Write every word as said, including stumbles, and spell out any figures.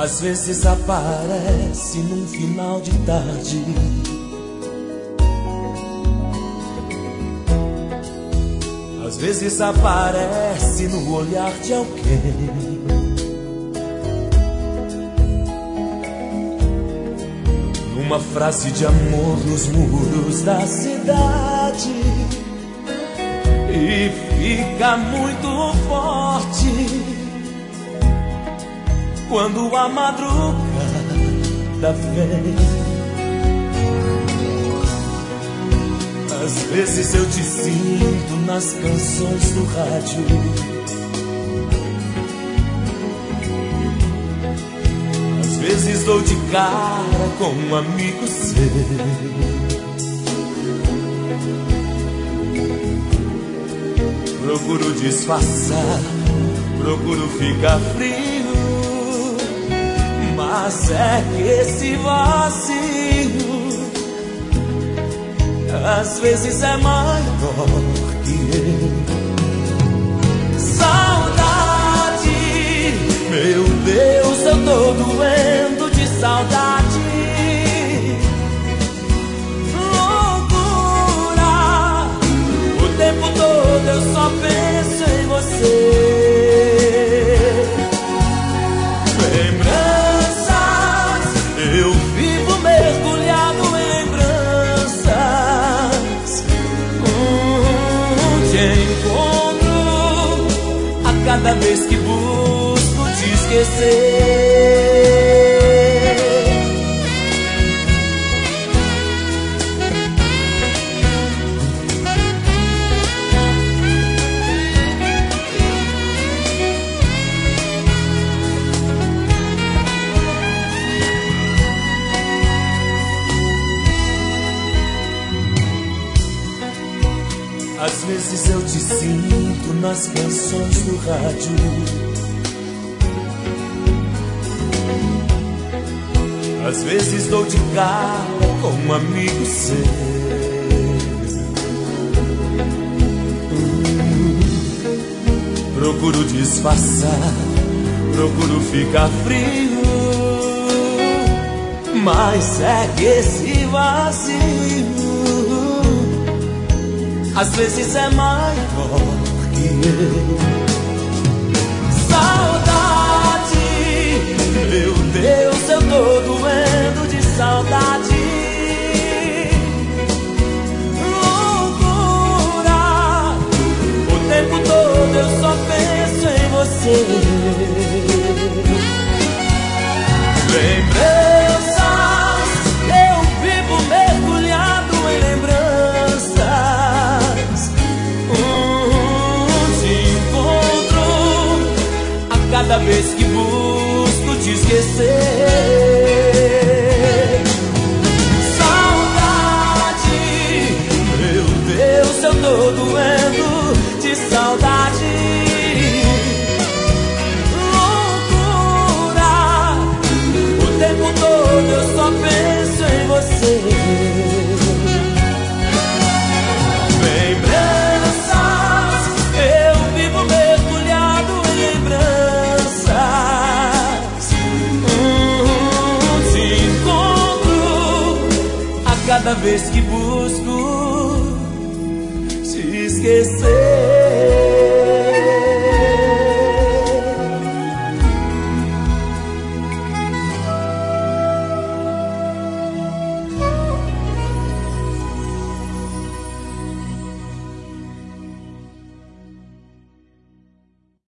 Às vezes aparece num final de tarde, às vezes aparece no olhar de alguém, numa frase de amor nos muros da cidade, e fica muito forte quando a madrugada vem. Às vezes eu te sinto nas canções do rádio, às vezes dou de cara com um amigo seu, procuro disfarçar, procuro ficar frio, mas é que esse vazio às vezes é maior que eu. Saudade, meu Deus, eu tô doendo de saudade. Loucura, o tempo todo eu só penso em você. Eu vivo mergulhado em lembranças. Hum, te encontro a cada vez que busco te esquecer. Às vezes eu te sinto nas canções do rádio, às vezes dou de cara com um amigo seu. Hum, procuro disfarçar, procuro ficar frio, mas é que esse vazio às vezes é maior que eu. Saudade, meu Deus, eu tô doendo de saudade. Loucura, o tempo todo eu só penso em você. Lembranças, eu vivo mergulhado em lembranças. Cada vez que busco te esquecer. Saudade, meu Deus, eu tô doendo de saudade. Loucura, o tempo todo eu só penso em você. Lembranças, eu vivo mergulhado em lembranças. Cada vez que busco te esquecer.